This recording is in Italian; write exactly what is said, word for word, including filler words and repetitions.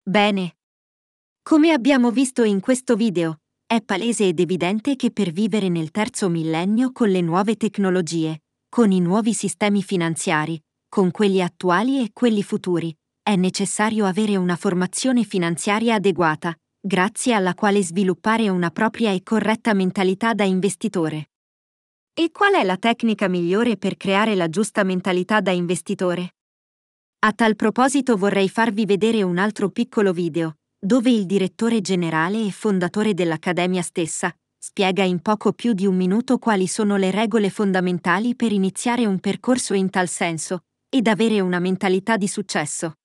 Bene. Come abbiamo visto in questo video, è palese ed evidente che per vivere nel terzo millennio con le nuove tecnologie, con i nuovi sistemi finanziari, con quelli attuali e quelli futuri, è necessario avere una formazione finanziaria adeguata, grazie alla quale sviluppare una propria e corretta mentalità da investitore. E qual è la tecnica migliore per creare la giusta mentalità da investitore? A tal proposito vorrei farvi vedere un altro piccolo video, dove il direttore generale e fondatore dell'Accademia stessa spiega in poco più di un minuto quali sono le regole fondamentali per iniziare un percorso in tal senso ed avere una mentalità di successo.